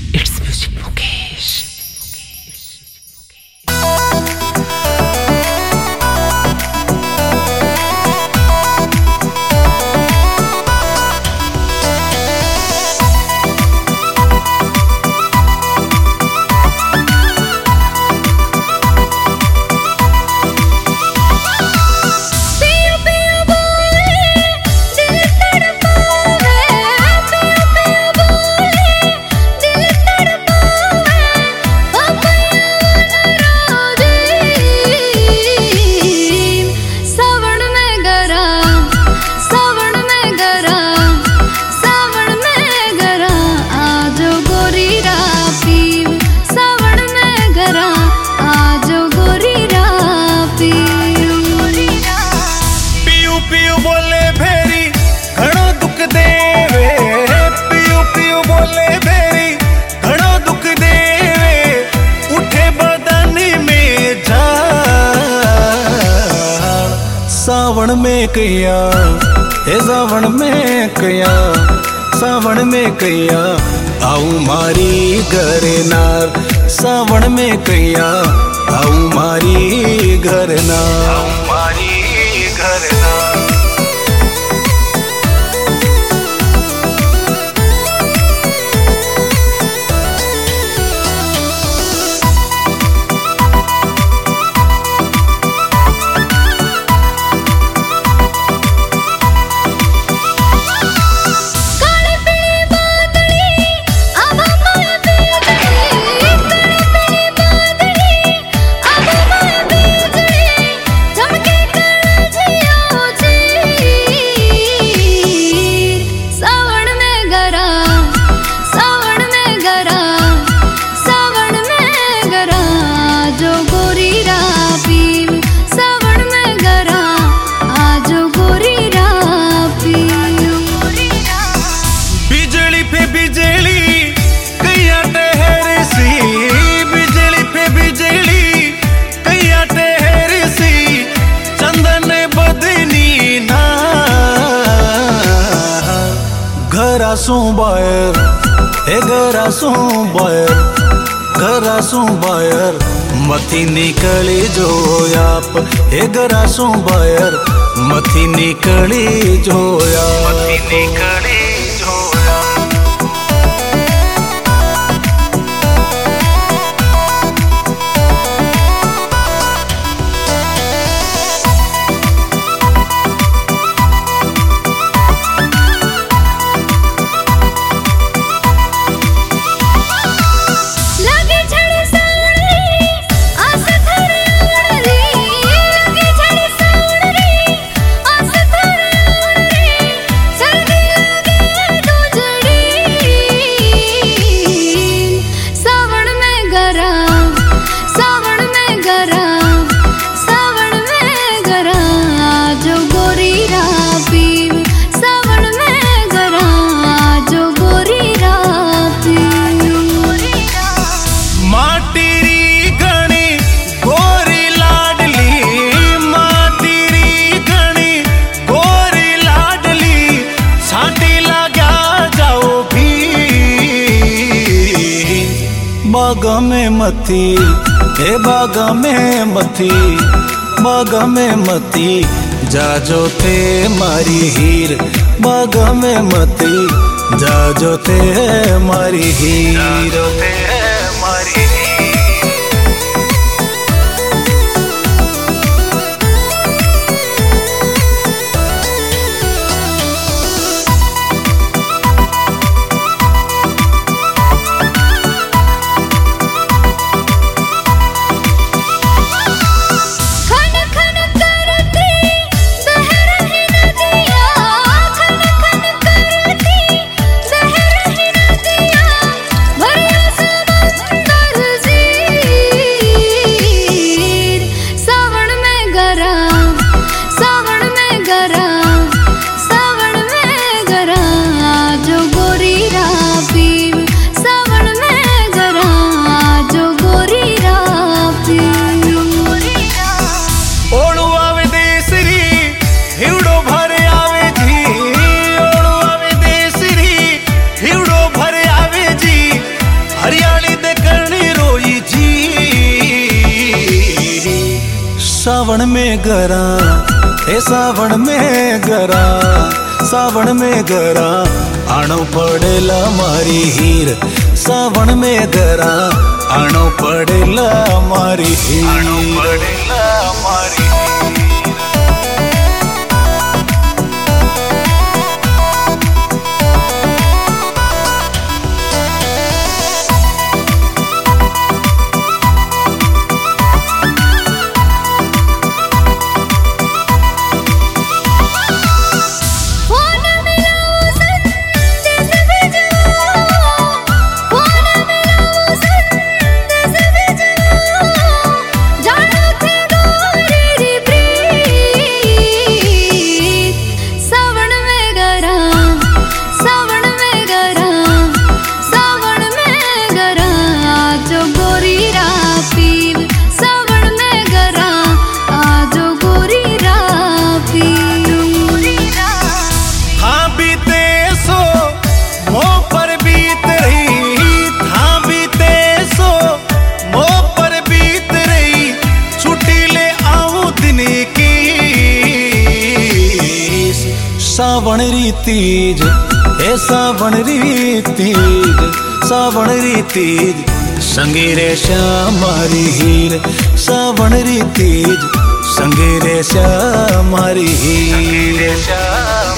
It's Music Mukesh. सावन में कैया हे सावन में कैया सावन में कैया आऊं मारी घरे नार सावन में कैया आऊं मारी घर नार आऊं मारी घर नार घरासों बायर हे घरासों बायर घरासों बायर मथी निकली जो आप हे घरासों बायर मथी निकली जो मथी निकली जो बागा में मथी हे बागा में मथी बागा में मथी जाजो थे मारी हीर बागा में मथी जाजो थे मारी हीर जाजो थे मारी हीर भरिया सावन में गरा हे सावन में गरा सावन में गरा आणो पड़ेला मारी हीर सावन में गरा आणो पड़ेला मारी हीर आणो पड़ेला मारी सावन रीतीज हे सावन रीतीज सावन रीतीज संगीरे श्याम मारी हीर सावन रीतीज संगीरे श्याम मारी हीर।